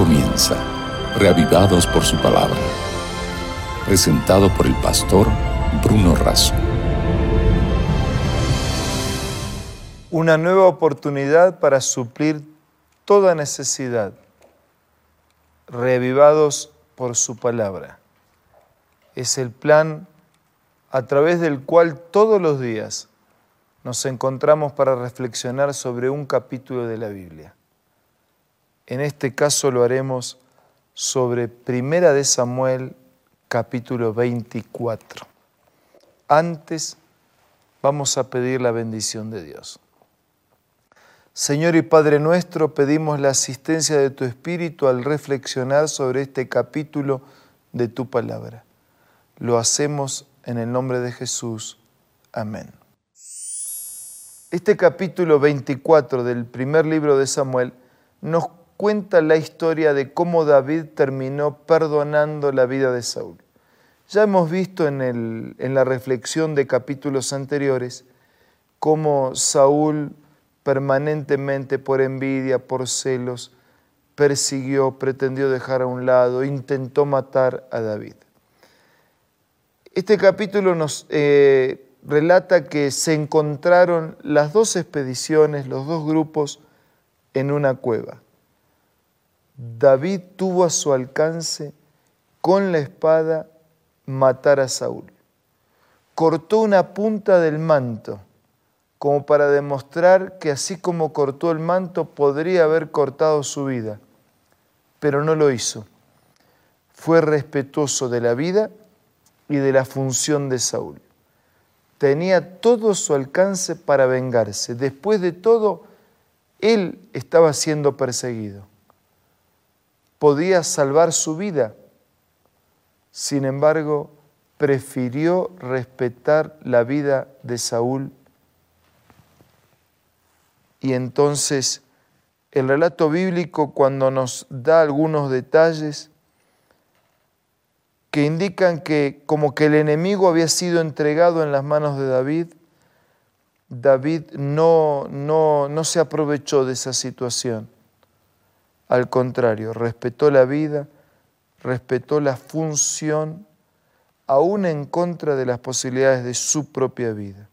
comienza, reavivados por su palabra. Presentado por el pastor Bruno Razo. Una nueva oportunidad para suplir toda necesidad, reavivados por su palabra. Es el plan a través del cual todos los días nos encontramos para reflexionar sobre un capítulo de la Biblia. En este caso lo haremos sobre Primera de Samuel, capítulo 24. Antes vamos a pedir la bendición de Dios. Señor y Padre nuestro, pedimos la asistencia de tu Espíritu al reflexionar sobre este capítulo de tu palabra. Lo hacemos en el nombre de Jesús. Amén. Este capítulo 24 del primer libro de Samuel nos cuenta la historia de cómo David terminó perdonando la vida de Saúl. Ya hemos visto en la reflexión de capítulos anteriores cómo Saúl permanentemente, por envidia, por celos, persiguió, pretendió dejar a un lado, intentó matar a David. Este capítulo nos relata que se encontraron las dos expediciones, los dos grupos, en una cueva. David tuvo a su alcance con la espada matar a Saúl. Cortó una punta del manto como para demostrar que así como cortó el manto podría haber cortado su vida, pero no lo hizo. Fue respetuoso de la vida y de la función de Saúl. Tenía todo a su alcance para vengarse. Después de todo, él estaba siendo perseguido. Podía salvar su vida. Sin embargo, prefirió respetar la vida de Saúl. Y entonces, el relato bíblico, cuando nos da algunos detalles que indican que como que el enemigo había sido entregado en las manos de David, David no se aprovechó de esa situación. Al contrario, respetó la vida, respetó la función, aún en contra de las posibilidades de su propia vida.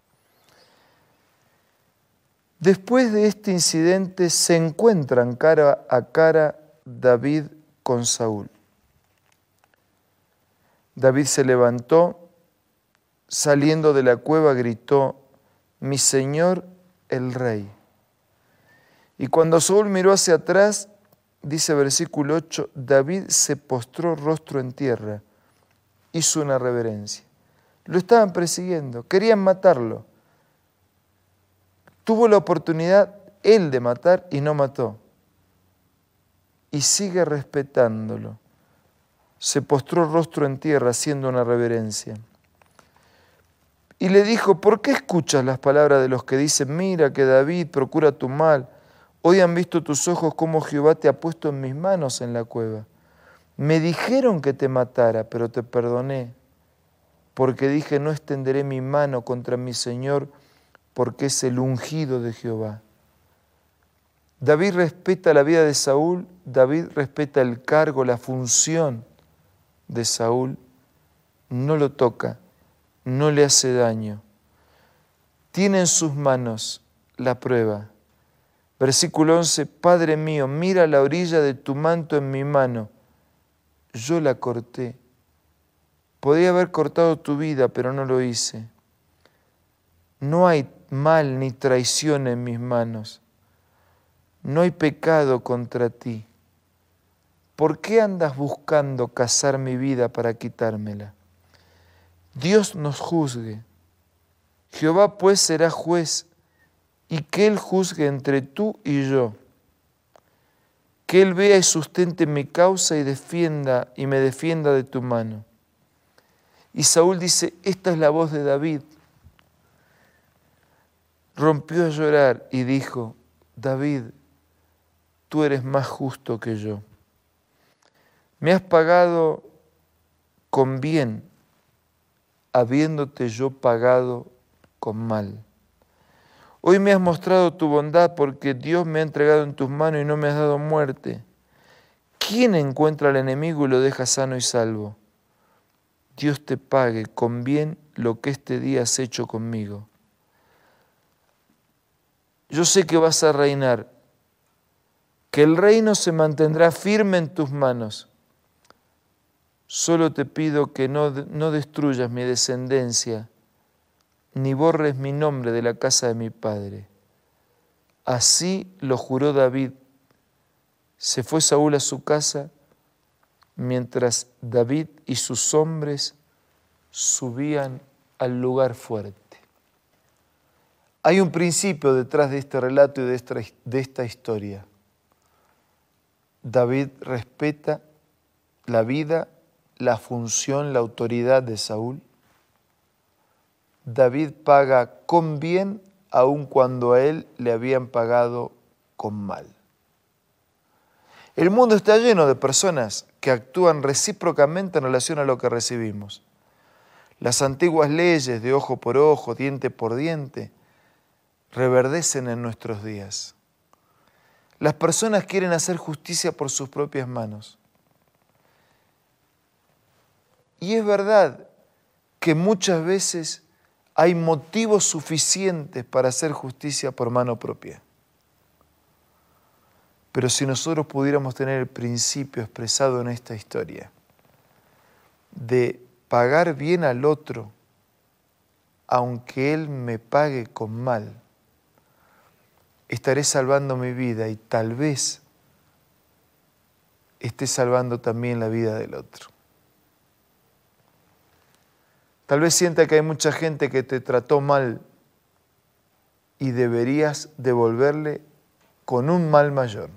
Después de este incidente se encuentran cara a cara David con Saúl. David se levantó, saliendo de la cueva gritó: «Mi Señor el Rey». Y cuando Saúl miró hacia atrás, dice versículo 8, David se postró rostro en tierra, hizo una reverencia. Lo estaban persiguiendo, querían matarlo. Tuvo la oportunidad él de matar y no mató. Y sigue respetándolo. Se postró rostro en tierra haciendo una reverencia. Y le dijo: ¿por qué escuchas las palabras de los que dicen: mira que David procura tu mal? Hoy han visto tus ojos cómo Jehová te ha puesto en mis manos en la cueva. Me dijeron que te matara, pero te perdoné, porque dije: no extenderé mi mano contra mi Señor, porque es el ungido de Jehová. David respeta la vida de Saúl, David respeta el cargo, la función de Saúl, no lo toca, no le hace daño. Tiene en sus manos la prueba. Versículo 11, Padre mío, mira la orilla de tu manto en mi mano. Yo la corté. Podía haber cortado tu vida, pero no lo hice. No hay mal ni traición en mis manos. No hay pecado contra ti. ¿Por qué andas buscando cazar mi vida para quitármela? Dios nos juzgue. Jehová pues será juez, y que Él juzgue entre tú y yo. Que Él vea y sustente mi causa y me defienda de tu mano. Y Saúl dice: esta es la voz de David. Rompió a llorar y dijo: David, tú eres más justo que yo. Me has pagado con bien, habiéndote yo pagado con mal. Hoy me has mostrado tu bondad porque Dios me ha entregado en tus manos y no me has dado muerte. ¿Quién encuentra al enemigo y lo deja sano y salvo? Dios te pague con bien lo que este día has hecho conmigo. Yo sé que vas a reinar, que el reino se mantendrá firme en tus manos. Solo te pido que no destruyas mi descendencia, ni borres mi nombre de la casa de mi padre. Así lo juró David. Se fue Saúl a su casa, mientras David y sus hombres subían al lugar fuerte. Hay un principio detrás de este relato y de esta historia. David respeta la vida, la función, la autoridad de Saúl. David paga con bien aun cuando a él le habían pagado con mal. El mundo está lleno de personas que actúan recíprocamente en relación a lo que recibimos. Las antiguas leyes de ojo por ojo, diente por diente, reverdecen en nuestros días. Las personas quieren hacer justicia por sus propias manos. Y es verdad que muchas veces hay motivos suficientes para hacer justicia por mano propia. Pero si nosotros pudiéramos tener el principio expresado en esta historia de pagar bien al otro, aunque él me pague con mal, estaré salvando mi vida y tal vez esté salvando también la vida del otro. Tal vez sienta que hay mucha gente que te trató mal y deberías devolverle con un mal mayor.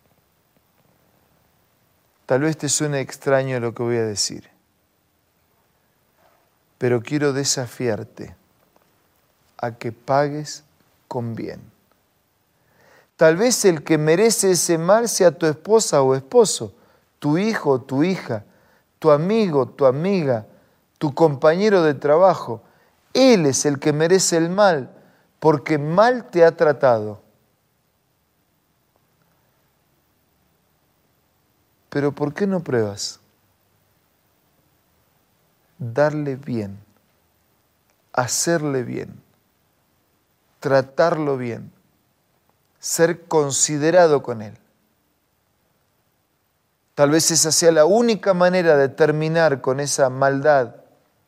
Tal vez te suene extraño lo que voy a decir, pero quiero desafiarte a que pagues con bien. Tal vez el que merece ese mal sea tu esposa o esposo, tu hijo o tu hija, tu amigo, tu amiga, tu compañero de trabajo. Él es el que merece el mal porque mal te ha tratado. Pero ¿por qué no pruebas? Darle bien, hacerle bien, tratarlo bien, ser considerado con él. Tal vez esa sea la única manera de terminar con esa maldad.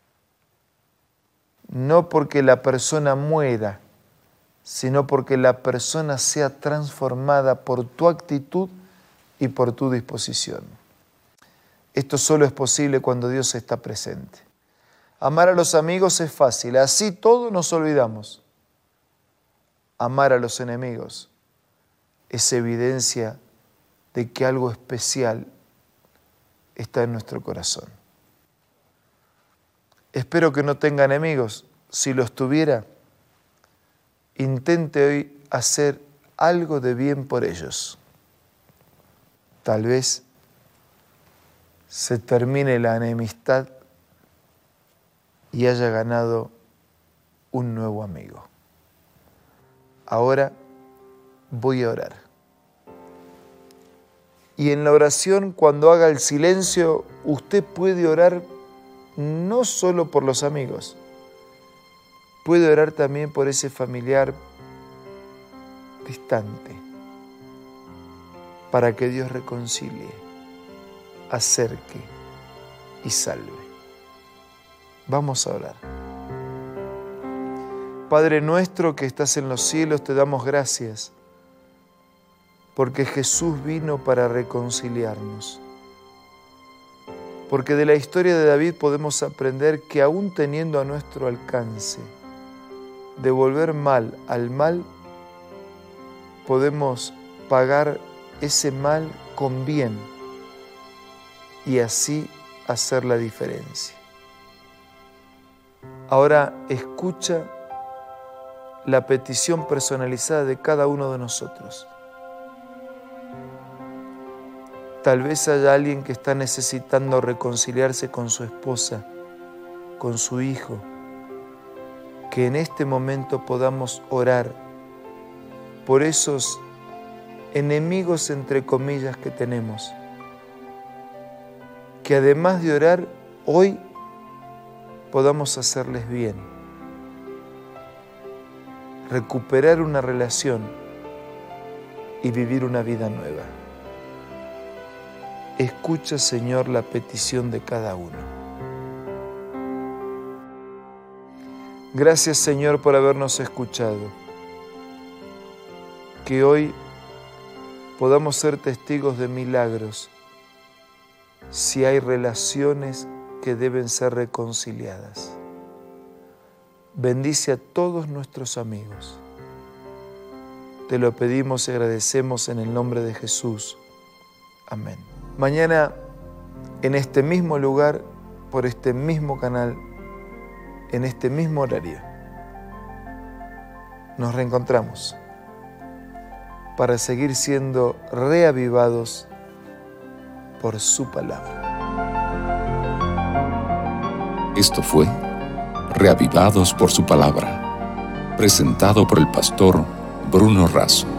No porque la persona muera, sino porque la persona sea transformada por tu actitud y por tu disposición. Esto solo es posible cuando Dios está presente. Amar a los amigos es fácil, así todos nos olvidamos. Amar a los enemigos es evidencia de que algo especial está en nuestro corazón. Espero que no tenga enemigos. Si los tuviera, intente hoy hacer algo de bien por ellos. Tal vez se termine la enemistad y haya ganado un nuevo amigo. Ahora voy a orar. Y en la oración, cuando haga el silencio, usted puede orar no solo por los amigos, puede orar también por ese familiar distante, para que Dios reconcilie, acerque y salve. Vamos a orar. Padre nuestro que estás en los cielos, te damos gracias porque Jesús vino para reconciliarnos. Porque de la historia de David podemos aprender que aún teniendo a nuestro alcance devolver mal al mal, podemos pagar ese mal con bien y así hacer la diferencia. Ahora escucha la petición personalizada de cada uno de nosotros. Tal vez haya alguien que está necesitando reconciliarse con su esposa, con su hijo, que en este momento podamos orar por esos enemigos entre comillas que tenemos, que además de orar, hoy podamos hacerles bien, recuperar una relación y vivir una vida nueva. Escucha, Señor, la petición de cada uno. Gracias, Señor, por habernos escuchado. Que hoy podamos ser testigos de milagros si hay relaciones que deben ser reconciliadas. Bendice a todos nuestros amigos. Te lo pedimos y agradecemos en el nombre de Jesús. Amén. Mañana, en este mismo lugar, por este mismo canal, en este mismo horario, nos reencontramos para seguir siendo reavivados por su palabra. Esto fue Reavivados por su palabra, presentado por el pastor Bruno Razo.